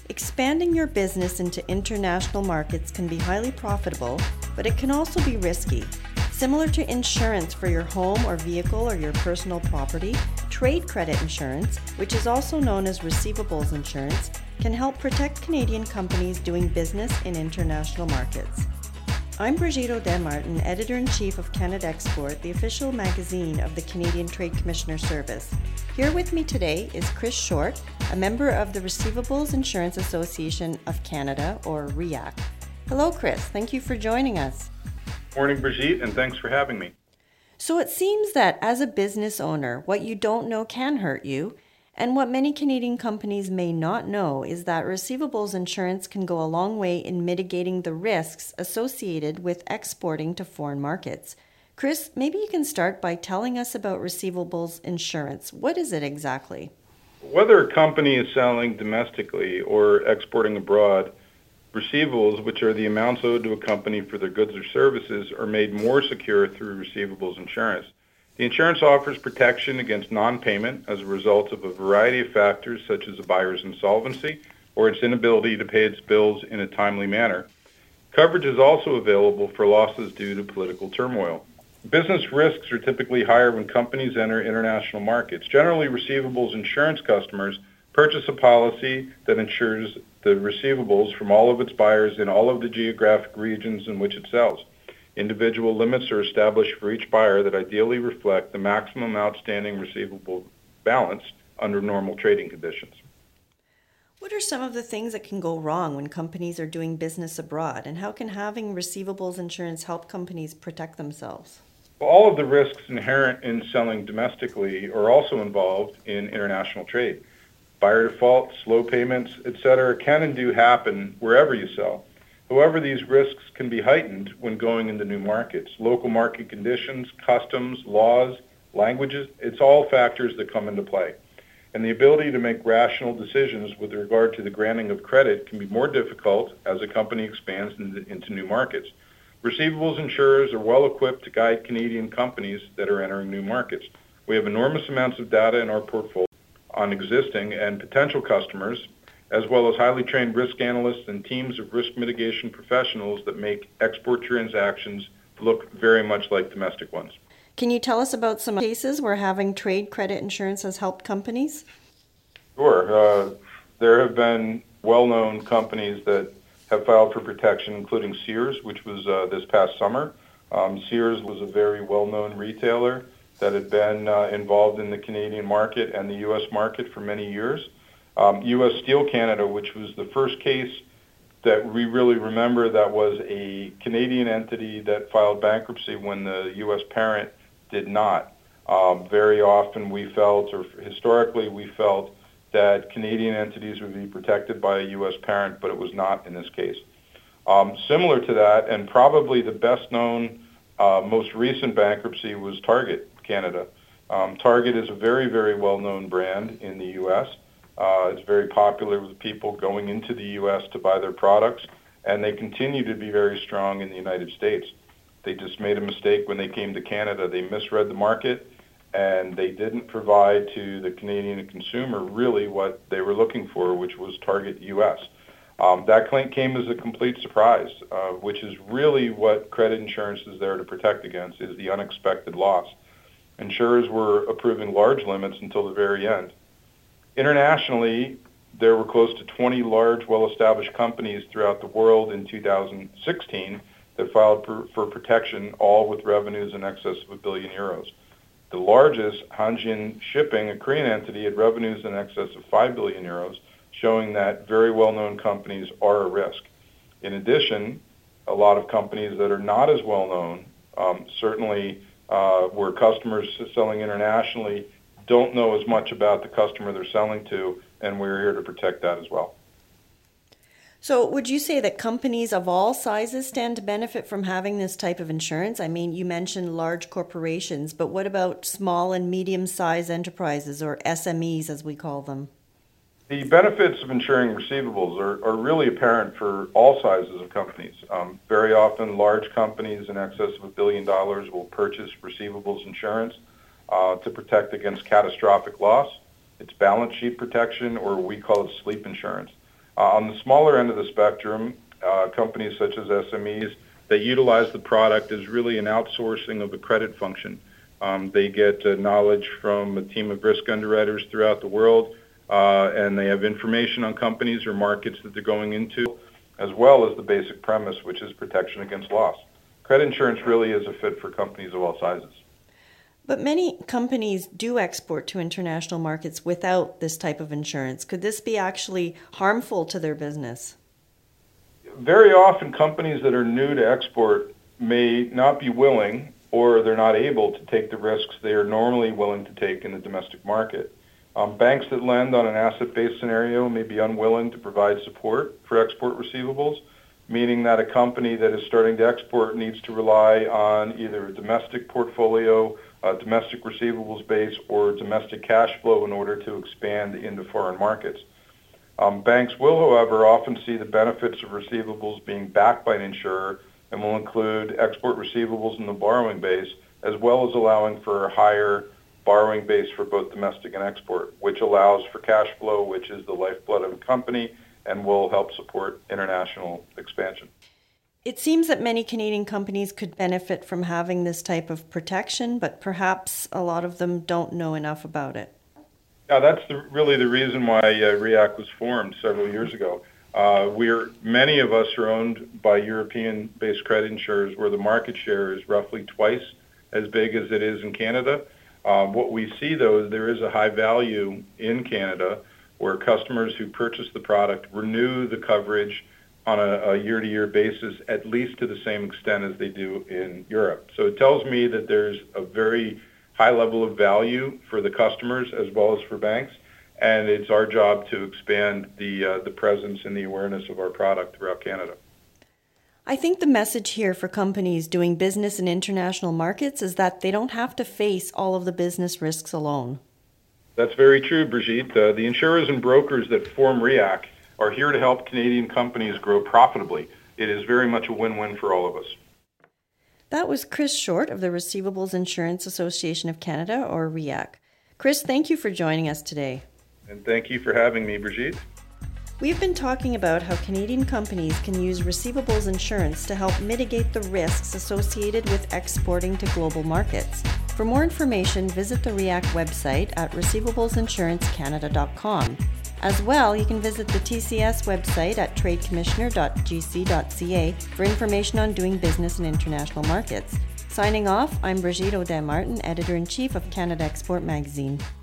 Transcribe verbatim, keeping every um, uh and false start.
Expanding your business into international markets can be highly profitable, but it can also be risky. Similar to insurance for your home or vehicle or your personal property, trade credit insurance, which is also known as receivables insurance, can help protect Canadian companies doing business in international markets. I'm Brigitte Audet-Martin, Editor-in-Chief of Canada Export, the official magazine of the Canadian Trade Commissioner Service. Here with me today is Chris Short, a member of the Receivables Insurance Association of Canada, or R I A C. Hello, Chris. Thank you for joining us. Morning, Brigitte, and thanks for having me. So it seems that as a business owner, what you don't know can hurt you, and what many Canadian companies may not know is that receivables insurance can go a long way in mitigating the risks associated with exporting to foreign markets. Chris, maybe you can start by telling us about receivables insurance. What is it exactly? Whether a company is selling domestically or exporting abroad, receivables, which are the amounts owed to a company for their goods or services, are made more secure through receivables insurance. The insurance offers protection against non-payment as a result of a variety of factors such as a buyer's insolvency or its inability to pay its bills in a timely manner. Coverage is also available for losses due to political turmoil. Business risks are typically higher when companies enter international markets. Generally, receivables insurance customers purchase a policy that insures the receivables from all of its buyers in all of the geographic regions in which it sells. Individual limits are established for each buyer that ideally reflect the maximum outstanding receivable balance under normal trading conditions. What are some of the things that can go wrong when companies are doing business abroad, and how can having receivables insurance help companies protect themselves? All of the risks inherent in selling domestically are also involved in international trade. Buyer defaults, slow payments, et cetera can and do happen wherever you sell. However, these risks can be heightened when going into new markets. Local market conditions, customs, laws, languages, it's all factors that come into play. And the ability to make rational decisions with regard to the granting of credit can be more difficult as a company expands into, into new markets. Receivables insurers are well equipped to guide Canadian companies that are entering new markets. We have enormous amounts of data in our portfolio on existing and potential customers, as well as highly trained risk analysts and teams of risk mitigation professionals that make export transactions look very much like domestic ones. Can you tell us about some cases where having trade credit insurance has helped companies? Sure. Uh, there have been well-known companies that have filed for protection, including Sears, which was uh, this past summer. Um, Sears was a very well-known retailer that had been uh, involved in the Canadian market and the U S market for many years. Um, U S Steel Canada, which was the first case that we really remember that was a Canadian entity that filed bankruptcy when the U S parent did not. Um, very often we felt, or historically we felt, that Canadian entities would be protected by a U S parent, but it was not in this case. Um, similar to that, and probably the best known, uh, most recent bankruptcy was Target Canada. Um, Target is a very, very well-known brand in the U S. Uh, it's very popular with people going into the U S to buy their products, and they continue to be very strong in the United States. They just made a mistake when they came to Canada. They misread the market, and they didn't provide to the Canadian consumer really what they were looking for, which was Target U S. Um, that claim came as a complete surprise, uh, which is really what credit insurance is there to protect against, is the unexpected loss. Insurers were approving large limits until the very end. Internationally, there were close to twenty large, well-established companies throughout the world in two thousand sixteen that filed for, for protection, all with revenues in excess of a billion euros. The largest, Hanjin Shipping, a Korean entity, had revenues in excess of five billion euros, showing that very well-known companies are a risk. In addition, a lot of companies that are not as well-known, um, certainly uh, where customers selling internationally don't know as much about the customer they're selling to, and we're here to protect that as well. So would you say that companies of all sizes stand to benefit from having this type of insurance? I mean, you mentioned large corporations, but what about small and medium-sized enterprises, or S M Es as we call them? The benefits of insuring receivables are, are really apparent for all sizes of companies. Um, very often, large companies in excess of a billion dollars will purchase receivables insurance uh, to protect against catastrophic loss. It's balance sheet protection, or we call it sleep insurance. Uh, on the smaller end of the spectrum, uh, companies such as S M Es that utilize the product as really an outsourcing of a credit function. Um, they get uh, knowledge from a team of risk underwriters throughout the world, uh, and they have information on companies or markets that they're going into, as well as the basic premise, which is protection against loss. Credit insurance really is a fit for companies of all sizes. But many companies do export to international markets without this type of insurance. Could this be actually harmful to their business? Very often, companies that are new to export may not be willing, or they're not able to take the risks they are normally willing to take in the domestic market. Um, banks that lend on an asset-based scenario may be unwilling to provide support for export receivables, meaning that a company that is starting to export needs to rely on either a domestic portfolio, a domestic receivables base, or domestic cash flow in order to expand into foreign markets. Um, banks will, however, often see the benefits of receivables being backed by an insurer and will include export receivables in the borrowing base, as well as allowing for a higher borrowing base for both domestic and export, which allows for cash flow, which is the lifeblood of a company and will help support international expansion. It seems that many Canadian companies could benefit from having this type of protection, but perhaps a lot of them don't know enough about it. Yeah, that's the, really the reason why uh, REAC was formed several years ago. Uh, we're many of us are owned by European-based credit insurers, where the market share is roughly twice as big as it is in Canada. Um, what we see, though, is there is a high value in Canada, where customers who purchase the product renew the coverage on a, a year-to-year basis, at least to the same extent as they do in Europe. So it tells me that there's a very high level of value for the customers as well as for banks, and it's our job to expand the uh, the presence and the awareness of our product throughout Canada. I think the message here for companies doing business in international markets is that they don't have to face all of the business risks alone. That's very true, Brigitte. Uh, the insurers and brokers that form REAC are here to help Canadian companies grow profitably. It is very much a win-win for all of us. That was Chris Short of the Receivables Insurance Association of Canada, or REAC. Chris, thank you for joining us today. And thank you for having me, Brigitte. We've been talking about how Canadian companies can use receivables insurance to help mitigate the risks associated with exporting to global markets. For more information, visit the REAC website at receivables insurance canada dot com. As well, you can visit the T C S website at trade commissioner dot g c dot c a for information on doing business in international markets. Signing off, I'm Brigitte Audet-Martin, Editor-in-Chief of Canada Export Magazine.